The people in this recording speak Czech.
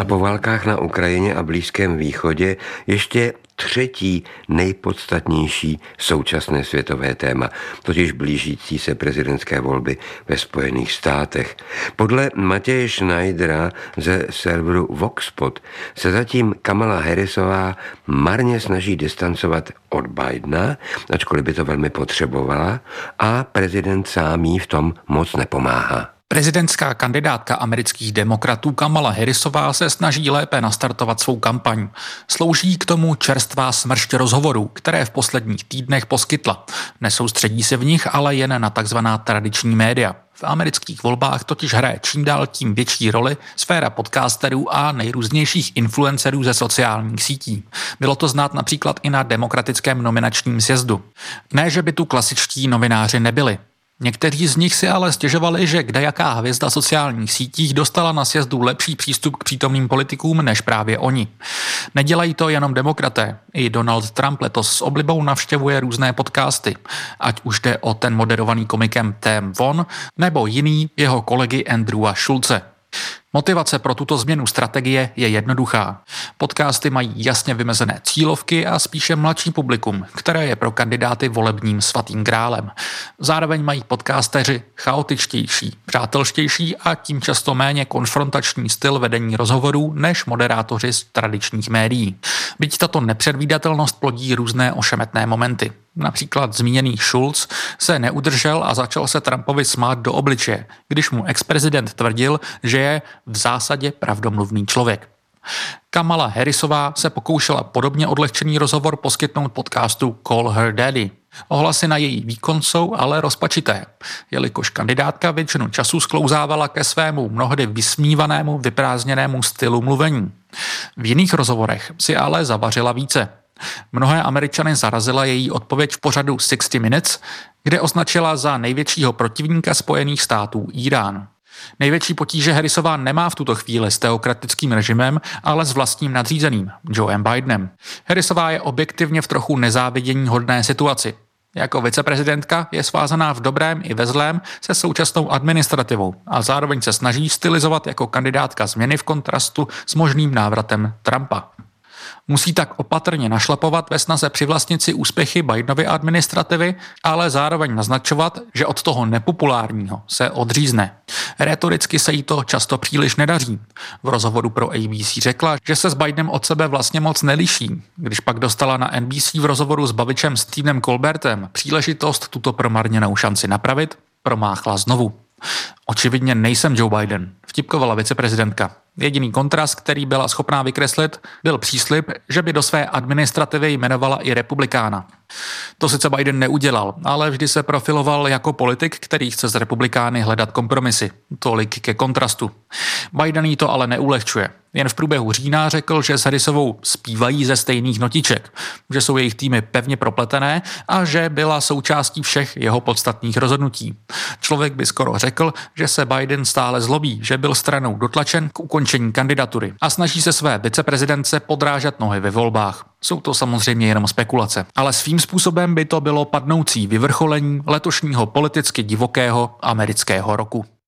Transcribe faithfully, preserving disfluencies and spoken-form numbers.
A po válkách na Ukrajině a Blízkém východě ještě třetí nejpodstatnější současné světové téma, totiž blížící se prezidentské volby ve Spojených státech. Podle Matěje Schneidera ze serveru Voxpot se zatím Kamala Harrisová marně snaží distancovat od Bidena, ačkoliv by to velmi potřebovala, a prezident sám jí v tom moc nepomáhá. Prezidentská kandidátka amerických demokratů Kamala Harrisová se snaží lépe nastartovat svou kampaň. Slouží k tomu čerstvá smršť rozhovorů, které v posledních týdnech poskytla. Nesoustředí se v nich ale jen na takzvaná tradiční média. V amerických volbách totiž hraje čím dál tím větší roli sféra podcasterů a nejrůznějších influencerů ze sociálních sítí. Bylo to znát například i na demokratickém nominačním sjezdu. Ne, že by tu klasičtí novináři nebyli. Někteří z nich si ale stěžovali, že kdejaká hvězda sociálních sítích dostala na sjezdu lepší přístup k přítomným politikům než právě oni. Nedělají to jenom demokraté. I Donald Trump letos s oblibou navštěvuje různé podcasty, ať už jde o ten moderovaný komikem Tim Von nebo jiný jeho kolegy Andrewa Schulze. Motivace pro tuto změnu strategie je jednoduchá. Podcasty mají jasně vymezené cílovky a spíše mladší publikum, které je pro kandidáty volebním svatým grálem. Zároveň mají podcasteři chaotičtější, přátelštější a tím často méně konfrontační styl vedení rozhovorů než moderátoři z tradičních médií. Byť tato nepředvídatelnost plodí různé ošemetné momenty. Například zmíněný Schulz se neudržel a začal se Trumpovi smát do obličeje, když mu ex-prezident tvrdil, že je v zásadě pravdomluvný člověk. Kamala Harrisová se pokoušela podobně odlehčený rozhovor poskytnout podcastu Call Her Daddy. Ohlasy na její výkon jsou ale rozpačité, jelikož kandidátka většinu času sklouzávala ke svému mnohdy vysmívanému, vyprázdněnému stylu mluvení. V jiných rozhovorech si ale zavařila více. Mnohé Američany zarazila její odpověď v pořadu šedesát Minutes, kde označila za největšího protivníka Spojených států Írán. Největší potíže Harrisová nemá v tuto chvíli s teokratickým režimem, ale s vlastním nadřízeným, Joem Bidenem. Harrisová je objektivně v trochu nezávidění hodné situaci. Jako viceprezidentka je svázaná v dobrém i ve zlém se současnou administrativou a zároveň se snaží stylizovat jako kandidátka změny v kontrastu s možným návratem Trumpa. Musí tak opatrně našlapovat ve snaze přivlastnit si úspěchy Bidenovy administrativy, ale zároveň naznačovat, že od toho nepopulárního se odřízne. Rétoricky se jí to často příliš nedaří. V rozhovoru pro A B C řekla, že se s Bidenem od sebe vlastně moc neliší. Když pak dostala na N B C v rozhovoru s bavičem Stephenem Colbertem příležitost tuto promarněnou šanci napravit, promáchla znovu. Očividně nejsem Joe Biden, vtipkovala viceprezidentka. Jediný kontrast, který byla schopná vykreslit, byl příslib, že by do své administrativy jmenovala i republikána. To sice Biden neudělal, ale vždy se profiloval jako politik, který chce z republikány hledat kompromisy. Tolik ke kontrastu. Biden jí to ale neulehčuje. Jen v průběhu října řekl, že s Harrisovou zpívají ze stejných notiček, že jsou jejich týmy pevně propletené a že byla součástí všech jeho podstatných rozhodnutí. Člověk by skoro řekl, že se Biden stále zlobí, že byl stranou dotlačen k ukončení kandidatury a snaží se své viceprezidentce podrážet nohy ve volbách. Jsou to samozřejmě jenom spekulace, ale svým způsobem by to bylo padnoucí vyvrcholení letošního politicky divokého amerického roku.